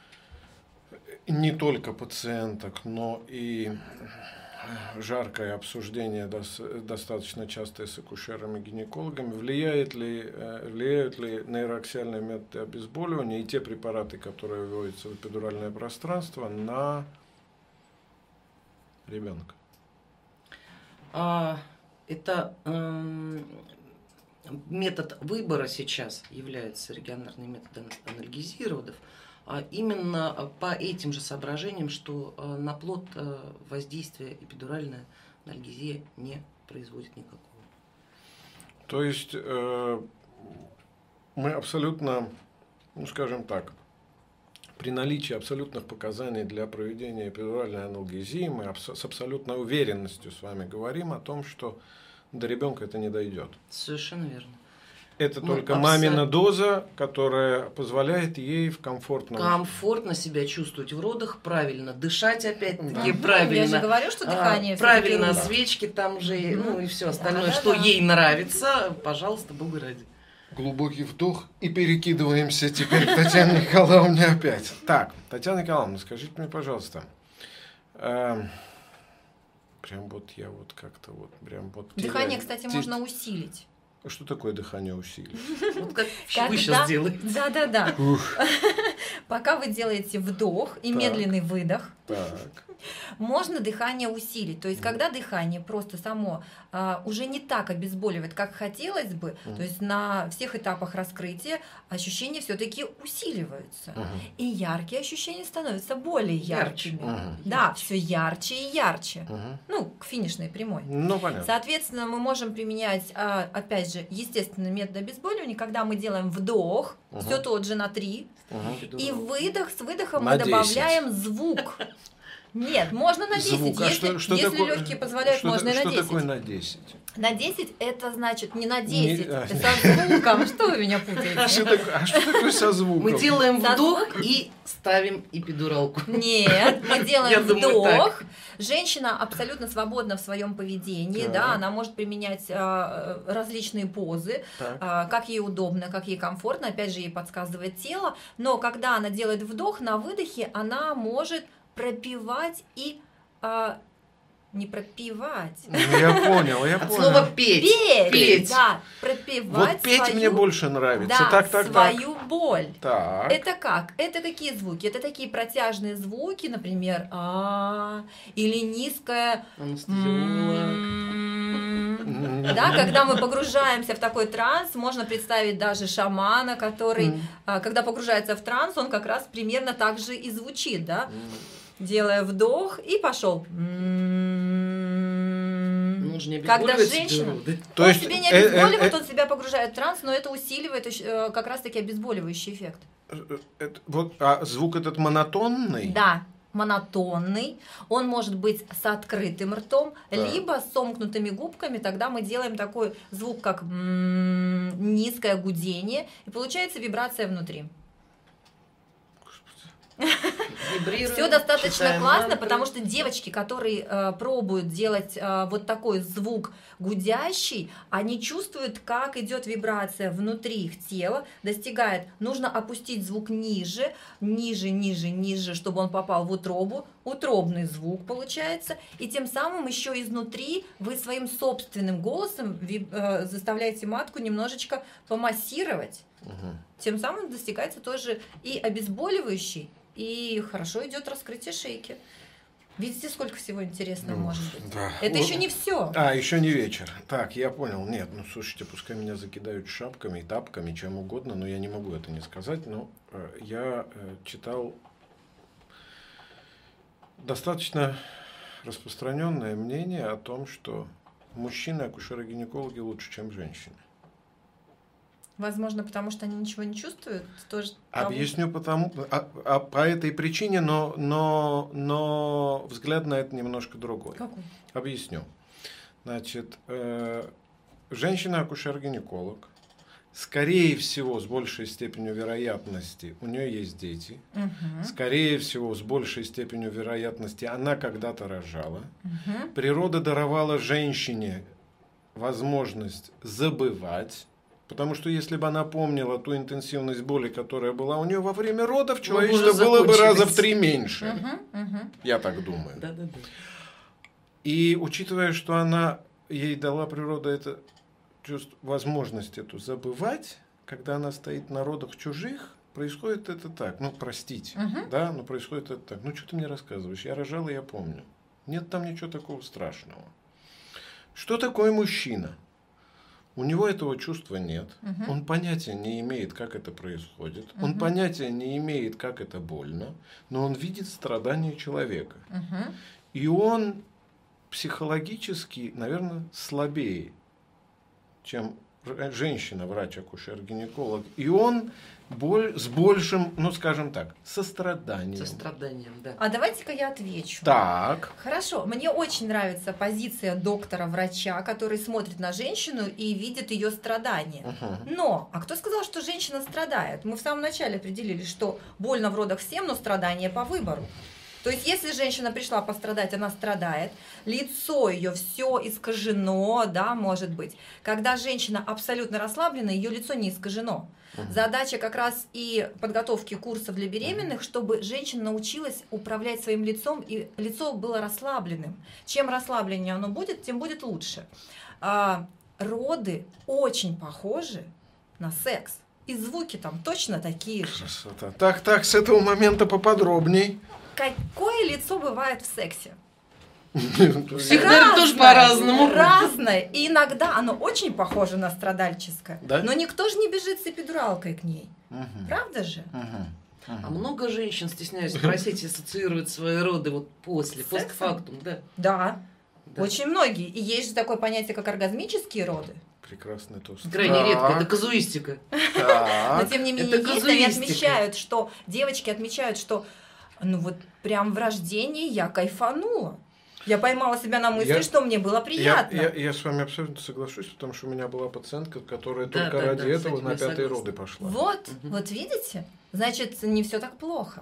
Speaker 1: не только пациенток, но и жаркое обсуждение достаточно частое с акушерами и гинекологами, влияет ли, влияют ли нейроаксиальные методы обезболивания и те препараты, которые вводятся в эпидуральное пространство, на ребенка?
Speaker 2: А, это э, метод выбора сейчас является регионарный метод анальгезии родов. А именно по этим же соображениям, что на плод воздействия эпидуральная анальгезия не производит никакого.
Speaker 1: То есть э, мы абсолютно, ну скажем так, при наличии абсолютных показаний для проведения эпидуральной анальгезии мы абс- с абсолютной уверенностью с вами говорим о том, что до ребенка это не дойдет.
Speaker 2: Совершенно верно.
Speaker 1: Это
Speaker 2: Мы
Speaker 1: только
Speaker 2: абсолютно...
Speaker 1: мамина доза, которая позволяет ей в комфортном...
Speaker 2: Комфортно себя чувствовать в родах, правильно дышать опять-таки,
Speaker 3: да.
Speaker 2: правильно.
Speaker 3: Я же говорю, что дыхание...
Speaker 2: А, правильно, свечки там же, mm-hmm. ну и все остальное, да, что да, ей да. нравится, пожалуйста, Бога ради.
Speaker 1: Глубокий вдох и перекидываемся теперь к Татьяне Николаевне опять. Так, Татьяна Николаевна, скажите мне, пожалуйста, э, прям вот я вот как-то вот прям вот...
Speaker 3: Дыхание,
Speaker 1: теряю,
Speaker 3: кстати,
Speaker 1: те...
Speaker 3: можно усилить.
Speaker 1: Что такое дыхание усилить?
Speaker 2: Вот как вы сейчас делаете.
Speaker 3: Да, да, да. Пока вы делаете вдох и медленный выдох, можно дыхание усилить. То есть, когда дыхание просто само а, уже не так обезболивает, как хотелось бы, mm. то есть на всех этапах раскрытия ощущения все-таки усиливаются. Mm-hmm. И яркие ощущения становятся более яркими. Mm-hmm. Да, все ярче и ярче. Mm-hmm. Ну, к финишной прямой.
Speaker 1: Ну, понятно.
Speaker 3: Соответственно, мы можем применять, а, опять же, естественный метод обезболивания, когда мы делаем вдох, mm-hmm. все тот же на три, mm-hmm. и выдох, с выдохом на мы десять. Добавляем звук. Нет, можно на десять. Звук. А
Speaker 1: если
Speaker 3: что, что если такое, легкие позволяют,
Speaker 1: что,
Speaker 3: можно и на
Speaker 1: что
Speaker 3: десять.
Speaker 1: Что такое на десять?
Speaker 3: На десять это значит не на десять,
Speaker 1: не,
Speaker 3: это со звуком. Что вы меня путаете?
Speaker 1: А что такое, а что такое со звуком?
Speaker 2: Мы делаем
Speaker 3: со
Speaker 2: вдох
Speaker 3: звук...
Speaker 2: и ставим эпидуралку.
Speaker 3: Нет, мы делаем вдох. Женщина абсолютно свободна в своем поведении, так. да, она может применять а, различные позы, а, как ей удобно, как ей комфортно, опять же, ей подсказывает тело, но когда она делает вдох, на выдохе она может пропевать и а, не пропевать.
Speaker 1: Я понял, я
Speaker 2: От
Speaker 1: понял.
Speaker 2: слова петь.
Speaker 3: Петь,
Speaker 2: петь.
Speaker 3: да, пропевать.
Speaker 1: Вот петь
Speaker 3: свою,
Speaker 1: мне больше нравится.
Speaker 3: Да,
Speaker 1: так, так,
Speaker 3: свою
Speaker 1: так.
Speaker 3: боль.
Speaker 1: Так.
Speaker 3: Это как? Это какие звуки? Это такие протяжные звуки, например, а или низкое. Да, когда мы погружаемся в такой транс, можно представить даже шамана, который, когда погружается в транс, он как раз примерно так же и звучит, да? Делая вдох и пошел. Когда женщина,
Speaker 1: То
Speaker 3: он
Speaker 1: есть,
Speaker 3: себя не обезболивает, он себя погружает в транс, но это усиливает как раз-таки обезболивающий эффект.
Speaker 1: Это, вот, а звук этот монотонный?
Speaker 3: Да, монотонный. Он может быть с открытым ртом, да. либо с сомкнутыми губками. Тогда мы делаем такой звук, как м-м, низкое гудение, и получается вибрация внутри.
Speaker 2: Вибрируем,
Speaker 3: Все достаточно
Speaker 2: читаем
Speaker 3: классно,
Speaker 2: мантры.
Speaker 3: потому что девочки, которые э, пробуют делать э, вот такой звук гудящий, они чувствуют, как идет вибрация внутри их тела, достигает, нужно опустить звук ниже, ниже, ниже, ниже, чтобы он попал в утробу, утробный звук получается, и тем самым еще изнутри вы своим собственным голосом виб- э, заставляете матку немножечко помассировать.
Speaker 1: Угу.
Speaker 3: Тем самым достигается тоже и обезболивающий, и хорошо идет раскрытие шейки. Видите, сколько всего интересного
Speaker 1: Ну,
Speaker 3: может быть?
Speaker 1: да.
Speaker 3: Это
Speaker 1: Вот.
Speaker 3: еще не все.
Speaker 1: А, еще не вечер. Так, я понял. Нет, ну слушайте, пускай меня закидают шапками, тапками, чем угодно, но я не могу это не сказать. Но э, я э, читал достаточно распространенное мнение о том, что мужчины акушеры-гинекологи лучше, чем женщины.
Speaker 3: Возможно, потому что они ничего не чувствуют. Тоже того-
Speaker 1: Объясню потому, а, а по этой причине, но, но, но взгляд на это немножко другой.
Speaker 3: Какой?
Speaker 1: Объясню. Значит, э, женщина-акушер-гинеколог, скорее всего, с большей степенью вероятности, у нее есть дети,
Speaker 3: Мгм.
Speaker 1: скорее всего, с большей степенью вероятности, она когда-то рожала.
Speaker 3: Мгм.
Speaker 1: Природа даровала женщине возможность забывать. Потому что если бы она помнила ту интенсивность боли, которая была у нее во время родов, человечество
Speaker 2: уже
Speaker 1: было бы
Speaker 2: закончились.
Speaker 1: раза в три меньше.
Speaker 3: Мгм. Мгм.
Speaker 1: Я так думаю.
Speaker 2: Да, да, да.
Speaker 1: И учитывая, что она, ей дала природа это чувство, возможность эту забывать, когда она стоит на родах чужих, происходит это так. Ну, простите,
Speaker 3: Мгм.
Speaker 1: да, но происходит это так. Ну, что ты мне рассказываешь? Я рожала, я помню. Нет там ничего такого страшного. Что такое мужчина? У него этого чувства нет.
Speaker 3: Мгм.
Speaker 1: Он понятия не имеет, как это происходит. Он
Speaker 3: Мгм.
Speaker 1: понятия не имеет, как это больно. Но он видит страдания человека.
Speaker 3: Мгм.
Speaker 1: И он психологически, наверное, слабее, чем р- женщина, врач-акушер-гинеколог. И он боль, с большим, ну скажем так, состраданием.
Speaker 2: Со страданием, да.
Speaker 3: А давайте-ка я отвечу.
Speaker 1: Так.
Speaker 3: Хорошо, мне очень нравится позиция доктора-врача, который смотрит на женщину и видит ее страдания.
Speaker 1: Мгм.
Speaker 3: Но, а кто сказал, что женщина страдает? Мы в самом начале определили, что больно в родах всем, но страдание по выбору. То есть, если женщина пришла пострадать, она страдает, лицо ее все искажено, да, может быть. Когда женщина абсолютно расслаблена, ее лицо не искажено.
Speaker 1: Мгм.
Speaker 3: Задача как раз и подготовки курсов для беременных, чтобы женщина научилась управлять своим лицом, и лицо было расслабленным. Чем расслабленнее оно будет, тем будет лучше. А, роды очень похожи на секс. И звуки там точно такие же.
Speaker 1: Красота. Так, так, с этого момента поподробней.
Speaker 3: Какое лицо бывает в сексе?
Speaker 2: Всех, наверное, тоже по-разному.
Speaker 3: Разное. И иногда оно очень похоже на страдальческое.
Speaker 1: Да?
Speaker 3: Но никто же не бежит с эпидуралкой к ней.
Speaker 1: Мгм.
Speaker 3: Правда же?
Speaker 1: Мгм. Мгм.
Speaker 2: А много женщин, стесняюсь спросить, ассоциируют свои роды вот после,
Speaker 3: С сексом?
Speaker 2: постфактум, да.
Speaker 3: Да.
Speaker 2: Да.
Speaker 3: Очень многие. И есть же такое понятие, как оргазмические роды.
Speaker 1: Прекрасный тост.
Speaker 2: Крайне
Speaker 1: Так,
Speaker 2: редко, это казуистика.
Speaker 3: Но
Speaker 1: так.
Speaker 3: тем не менее,
Speaker 2: это
Speaker 3: есть, они
Speaker 2: казуистика.
Speaker 3: отмечают, что девочки отмечают, что ну вот прям в рождении я кайфанула. Я поймала себя на мысли,
Speaker 1: Я-
Speaker 3: что мне было
Speaker 1: Я,
Speaker 3: приятно.
Speaker 1: я, я с вами абсолютно соглашусь, потому что у меня была пациентка, которая
Speaker 2: Да,
Speaker 1: только
Speaker 2: да,
Speaker 1: ради
Speaker 2: да, с
Speaker 1: этого
Speaker 2: этим
Speaker 1: на
Speaker 2: я
Speaker 1: пятые
Speaker 2: согласна.
Speaker 1: роды пошла.
Speaker 3: Вот,
Speaker 2: Мгм.
Speaker 3: вот видите? Значит, не все так плохо.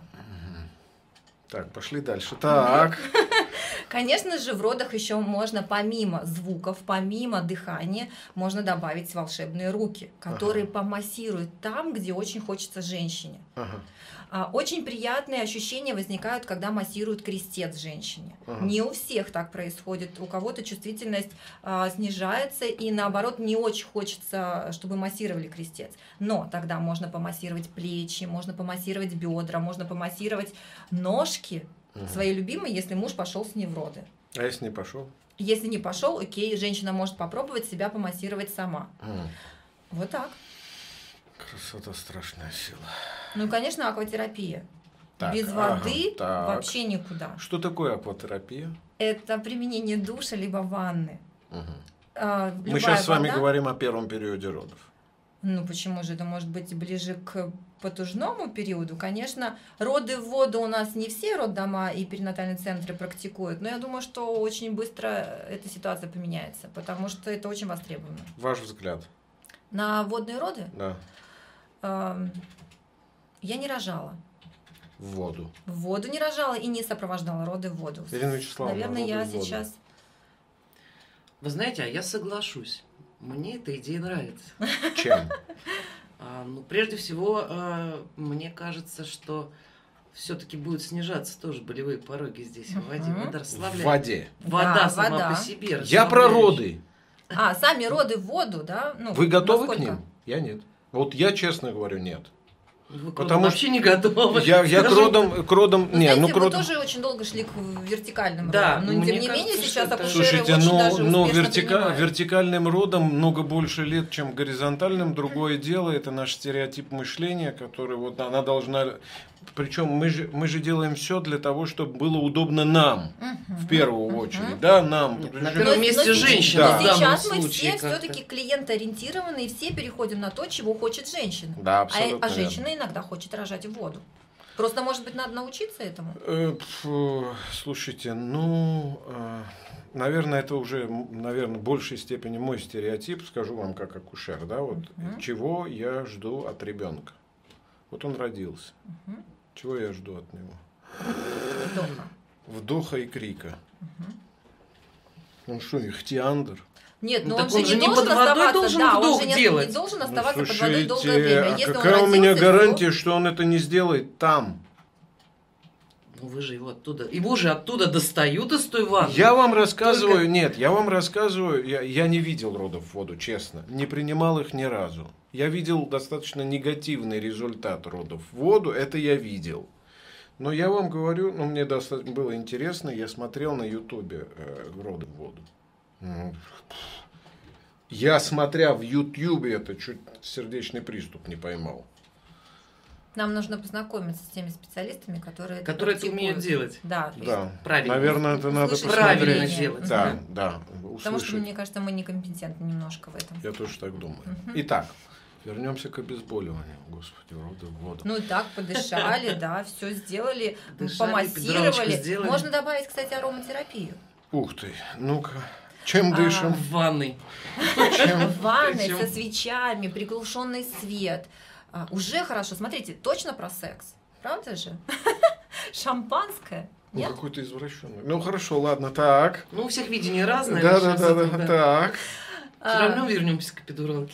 Speaker 1: Так, пошли дальше. Так.
Speaker 3: Конечно же, в родах еще можно помимо звуков, помимо дыхания, можно добавить волшебные руки, которые
Speaker 1: Ага.
Speaker 3: помассируют там, где очень хочется женщине.
Speaker 1: Ага.
Speaker 3: А, Очень приятные ощущения возникают, когда массируют крестец женщине.
Speaker 1: Ага.
Speaker 3: Не у всех так происходит. У кого-то чувствительность а, снижается, и наоборот, не очень хочется, чтобы массировали крестец. Но тогда можно помассировать плечи, можно помассировать бедра, можно помассировать ножки
Speaker 1: Мгм.
Speaker 3: своей любимой, если муж пошел с ней в роды.
Speaker 1: А если не пошел?
Speaker 3: Если не пошел, окей, женщина может попробовать себя помассировать сама.
Speaker 1: М.
Speaker 3: Вот так.
Speaker 1: Красота, страшная сила.
Speaker 3: Ну и, конечно, акватерапия.
Speaker 1: Так,
Speaker 3: Без
Speaker 1: ага,
Speaker 3: воды
Speaker 1: так.
Speaker 3: вообще никуда.
Speaker 1: Что такое акватерапия?
Speaker 3: Это применение душа либо ванны.
Speaker 1: Мгм.
Speaker 3: А,
Speaker 1: Мы
Speaker 3: любая
Speaker 1: сейчас с вами
Speaker 3: вода-
Speaker 1: говорим о первом периоде родов.
Speaker 3: Ну почему же? Это может быть ближе к потужному периоду. Конечно, роды в воду у нас не все роддома и перинатальные центры практикуют, но я думаю, что очень быстро эта ситуация поменяется, потому что это очень востребовано.
Speaker 1: Ваш взгляд.
Speaker 3: На водные роды
Speaker 1: Да.
Speaker 3: эм, я не рожала.
Speaker 1: в воду?
Speaker 3: В воду не рожала и не сопровождала роды в воду.
Speaker 1: Ирина Вячеславовна,
Speaker 3: Наверное,
Speaker 1: роды
Speaker 3: я
Speaker 1: в воду.
Speaker 3: сейчас...
Speaker 2: Вы знаете, а я соглашусь. Мне эта идея нравится.
Speaker 1: Чем?
Speaker 2: А, ну, прежде всего, а, мне кажется, что все-таки будут снижаться тоже болевые пороги здесь в воде.
Speaker 3: Мгм.
Speaker 2: Вода
Speaker 1: В
Speaker 2: расслабляет.
Speaker 1: воде.
Speaker 2: Вода
Speaker 3: Да,
Speaker 2: сама
Speaker 3: вода.
Speaker 2: по себе
Speaker 1: Я про
Speaker 2: расслабляющая.
Speaker 1: роды.
Speaker 3: А, сами роды в воду, да? Ну,
Speaker 1: Вы готовы к
Speaker 3: насколько?
Speaker 1: ним? Я нет. Вот я честно говорю, нет.
Speaker 2: Вы к
Speaker 1: Потому
Speaker 2: родам вообще не готовы.
Speaker 1: Я, я к
Speaker 2: Скажу.
Speaker 1: родам, к родам,
Speaker 3: Ну,
Speaker 1: не,
Speaker 3: знаете,
Speaker 1: ну к
Speaker 3: мы
Speaker 1: родам.
Speaker 3: тоже очень долго шли к вертикальным
Speaker 2: Да,
Speaker 3: родам. Но,
Speaker 2: мне
Speaker 3: тем не
Speaker 2: кажется,
Speaker 3: менее,
Speaker 2: что
Speaker 3: сейчас
Speaker 2: это-
Speaker 3: акушеры
Speaker 1: Слушайте,
Speaker 3: очень
Speaker 1: ну,
Speaker 3: даже
Speaker 1: ну
Speaker 3: успешно
Speaker 1: вертика-
Speaker 3: принимают.
Speaker 1: вертикальным родом много больше лет, чем горизонтальным. Другое дело, это наш стереотип мышления, который вот она должна... Причем мы же, мы же делаем все для того, чтобы было удобно нам,
Speaker 3: Мгм.
Speaker 1: в первую
Speaker 3: Мгм.
Speaker 1: очередь, да, нам.
Speaker 2: Нет,
Speaker 1: Потому
Speaker 2: на
Speaker 1: что-
Speaker 2: первом
Speaker 3: Но-
Speaker 2: месте
Speaker 3: но
Speaker 2: женщина
Speaker 1: Да.
Speaker 2: в
Speaker 3: Но
Speaker 2: данном
Speaker 3: сейчас мы
Speaker 2: случае
Speaker 3: все
Speaker 2: как-то.
Speaker 3: все-таки клиентоориентированы, и все переходим на то, чего хочет женщина.
Speaker 1: Да,
Speaker 3: А,
Speaker 1: абсолютно
Speaker 3: а
Speaker 1: верно.
Speaker 3: женщина иногда хочет рожать в воду. Просто, может быть, надо научиться этому?
Speaker 1: Э, пф, Слушайте, ну, э, наверное, это уже, м, наверное, в большей степени мой стереотип, скажу вам как акушер, да, вот
Speaker 3: Мгм.
Speaker 1: чего я жду от ребенка. Вот он родился.
Speaker 3: Мгм.
Speaker 1: Чего я жду от него?
Speaker 3: Вдоха.
Speaker 1: Вдоха и крика. Он что, ихтиандр?
Speaker 3: Нет,
Speaker 2: Ну,
Speaker 3: но
Speaker 2: так
Speaker 3: он же
Speaker 2: он
Speaker 3: не
Speaker 2: же не
Speaker 3: должен
Speaker 2: под водой
Speaker 3: оставаться,
Speaker 2: должен
Speaker 3: да,
Speaker 2: вдох
Speaker 3: он же не,
Speaker 2: делать.
Speaker 3: не должен
Speaker 1: Ну,
Speaker 3: оставаться под водой
Speaker 1: слушайте,
Speaker 3: долгое время.
Speaker 1: а
Speaker 3: Если
Speaker 1: какая
Speaker 3: он
Speaker 1: у меня
Speaker 3: родился,
Speaker 1: гарантия,
Speaker 3: всё.
Speaker 1: что он это не сделает там?
Speaker 2: Ну вы же его оттуда... Его же оттуда достают из той ванны.
Speaker 1: Я вам рассказываю,
Speaker 2: Только-
Speaker 1: нет, я вам рассказываю, я, я не видел родов в воду, честно, не принимал их ни разу. Я видел достаточно негативный результат родов в воду, это я видел. Но я вам говорю, ну мне достаточно было интересно, я смотрел на ютубе э, роды в воду. Ну, Я, смотря в ютубе, это чуть сердечный приступ не поймал.
Speaker 3: Нам нужно познакомиться с теми специалистами, которые это
Speaker 2: Которые это
Speaker 3: практикуют.
Speaker 2: умеют делать.
Speaker 3: Да, то есть-
Speaker 1: Да,
Speaker 2: правильно.
Speaker 1: наверное, это надо
Speaker 3: Услышать
Speaker 1: посмотреть.
Speaker 2: правильно
Speaker 3: мнение.
Speaker 2: делать.
Speaker 1: Да,
Speaker 3: Мгм.
Speaker 1: да,
Speaker 3: Потому что,
Speaker 1: услышать.
Speaker 3: мне кажется, мы некомпетентны немножко в этом.
Speaker 1: Я тоже так думаю.
Speaker 3: Мгм.
Speaker 1: Итак, вернемся к обезболиванию. Господи, роды в воду.
Speaker 3: Ну и так, подышали, да, все сделали,
Speaker 2: Дышали, педалочку
Speaker 3: помассировали.
Speaker 2: сделали.
Speaker 3: Можно добавить, кстати, ароматерапию.
Speaker 1: Ух ты, ну-ка, чем
Speaker 3: А,
Speaker 1: дышим?
Speaker 2: В ванной.
Speaker 1: Чем?
Speaker 3: В ванной
Speaker 2: Причём-
Speaker 3: со свечами, приглушенный свет. А, уже хорошо. Смотрите, точно про секс. Правда же? Шампанское.
Speaker 1: Ну,
Speaker 3: Нет?
Speaker 1: какой-то извращенный. Ну, хорошо, ладно, так.
Speaker 2: Ну, у всех видение разное.
Speaker 1: Да,
Speaker 2: мы
Speaker 1: да,
Speaker 2: щас
Speaker 1: да,
Speaker 2: это,
Speaker 1: да, так.
Speaker 2: Все равно вернемся к эпидуралке.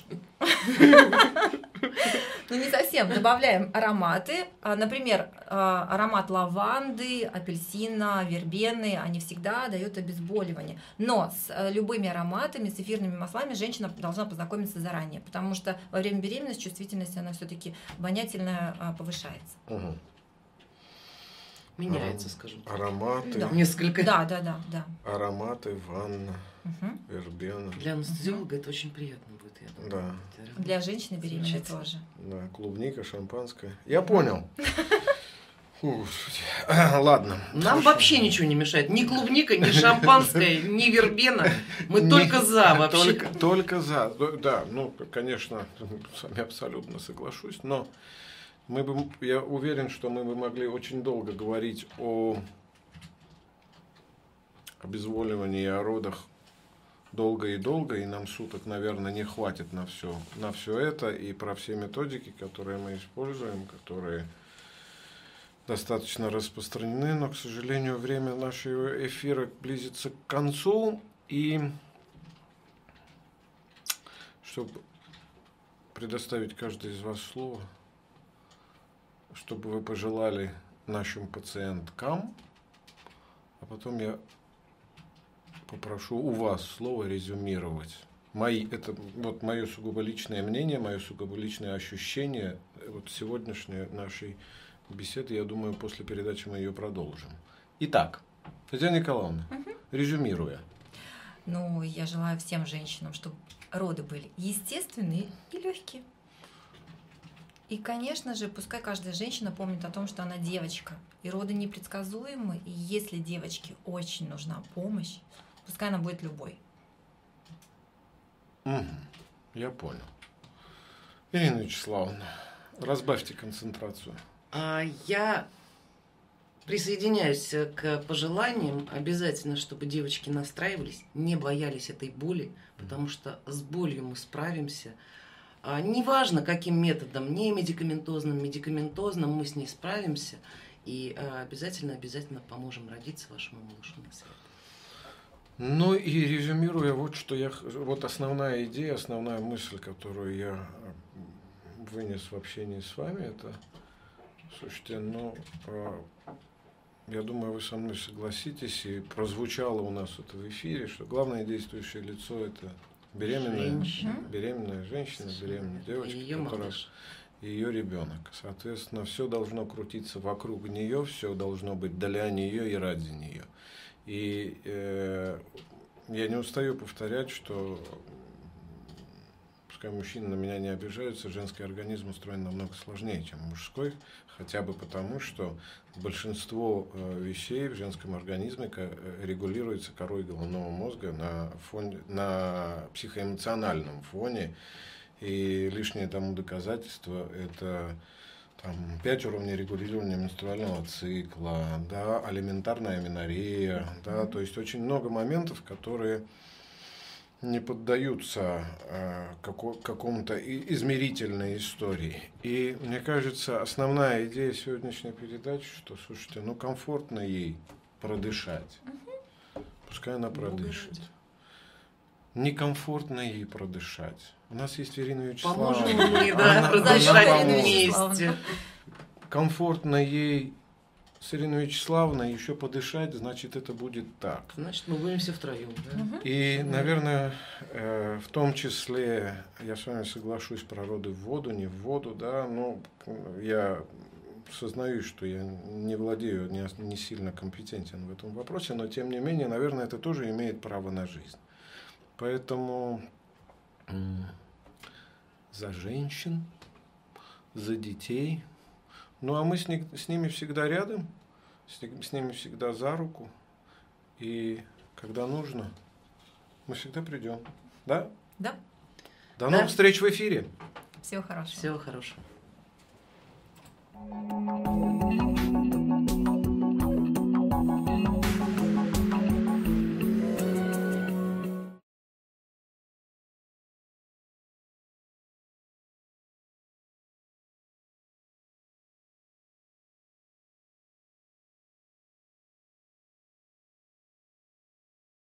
Speaker 3: Ну, не совсем. Добавляем ароматы. А, Например, а, аромат лаванды, апельсина, вербены. Они всегда дают обезболивание. Но с а, любыми ароматами, с эфирными маслами женщина должна познакомиться заранее. Потому что во время беременности чувствительность, она все-таки обонятельная а, повышается.
Speaker 1: Угу.
Speaker 2: Меняется, скажем так.
Speaker 1: Ароматы,
Speaker 3: Да.
Speaker 2: Несколько.
Speaker 3: Да, да, да, да.
Speaker 1: ароматы, ванна,
Speaker 3: Мгм.
Speaker 1: вербена.
Speaker 2: Для анестезиолога это очень приятно будет, я думаю.
Speaker 1: Да.
Speaker 3: Для женщины беременной
Speaker 2: Замечательно.
Speaker 3: тоже.
Speaker 1: Да, клубника, шампанское. Я понял. Фу, ладно.
Speaker 2: Нам
Speaker 1: хорошо.
Speaker 2: вообще ничего не мешает. Ни клубника, ни шампанское, ни вербена. Мы
Speaker 1: Не-
Speaker 2: только за вообще.
Speaker 1: Только, только за. Да, ну, конечно, с вами абсолютно соглашусь, но мы бы, я уверен, что мы бы могли очень долго говорить о обезболивании и о родах долго и долго, и нам суток, наверное, не хватит на все, на все это, и про все методики, которые мы используем, которые достаточно распространены, но, к сожалению, время нашего эфира близится к концу, и чтобы предоставить каждой из вас слово, чтобы вы пожелали нашим пациенткам, а потом я попрошу у вас слово резюмировать. Мои, это вот мое сугубо личное мнение, мое сугубо личное ощущение вот сегодняшней нашей беседы, я думаю, после передачи мы ее продолжим. Итак, Татьяна Николаевна, резюмируя.
Speaker 3: Ну, я желаю всем женщинам, чтобы роды были естественные и легкие. И, конечно же, пускай каждая женщина помнит о том, что она девочка. И роды непредсказуемы. И если девочке очень нужна помощь, пускай она будет любой.
Speaker 1: Угу, я понял. Ирина Вячеславовна, разбавьте концентрацию.
Speaker 2: А, Я присоединяюсь к пожеланиям. Обязательно, чтобы девочки настраивались, не боялись этой боли, потому что с болью мы справимся. А, Неважно, каким методом, не медикаментозным, медикаментозным, мы с ней справимся. И э, обязательно, обязательно поможем родиться вашему малышу на свет.
Speaker 1: Ну и резюмируя, вот что я, вот основная идея, основная мысль, которую я вынес в общении с вами, это, слушайте, ну, я думаю, вы со мной согласитесь, и прозвучало у нас это в эфире, что главное действующее лицо – это беременная женщина, беременная женщина, беременная девочка,
Speaker 2: ее
Speaker 1: которая,
Speaker 2: малыш.
Speaker 1: ее ребенок. Соответственно, все должно крутиться вокруг нее, все должно быть для нее и ради нее. И э, я не устаю повторять, что, пускай мужчины на меня не обижаются, женский организм устроен намного сложнее, чем мужской, хотя бы потому, что большинство э, вещей в женском организме регулируется корой головного мозга на, фоне, на психоэмоциональном фоне, и лишнее тому доказательство – это там, пять уровней регулирования менструального цикла, да, алиментарная аменорея, да, то есть очень много моментов, которые не поддаются э, како, какому-то измерительной истории. И мне кажется, основная идея сегодняшней передачи, что, слушайте, ну комфортно ей продышать, пускай она продышит. Некомфортно ей продышать. У нас есть Ирина Вячеславовна.
Speaker 2: Поможем ей, да, продышать вместе.
Speaker 1: Комфортно ей с Ириной Вячеславовной еще подышать, значит, это будет так.
Speaker 2: Значит, мы будем все втроем. Да?
Speaker 1: И, наверное, э, в том числе, я с вами соглашусь про роды в воду, не в воду, да, но я сознаюсь, что я не владею, не, не сильно компетентен в этом вопросе, но, тем не менее, наверное, это тоже имеет право на жизнь. Поэтому за женщин, за детей. Ну, а мы с, ни, с ними всегда рядом, с, с ними всегда за руку. И когда нужно, мы всегда придем. Да?
Speaker 3: Да.
Speaker 1: До новых
Speaker 2: Да.
Speaker 1: встреч в эфире.
Speaker 3: Всего хорошего.
Speaker 2: Всего хорошего.